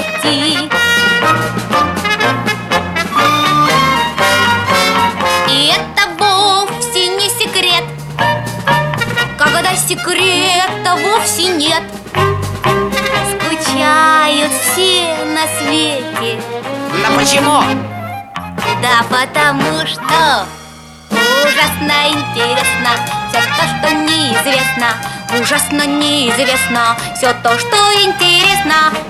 свете. И это вовсе не секрет, когда секрета вовсе нет. Скучают все на свете. Да почему? Да потому что ужасно интересно все то, что неизвестно. Ужасно неизвестно все то, что интересно.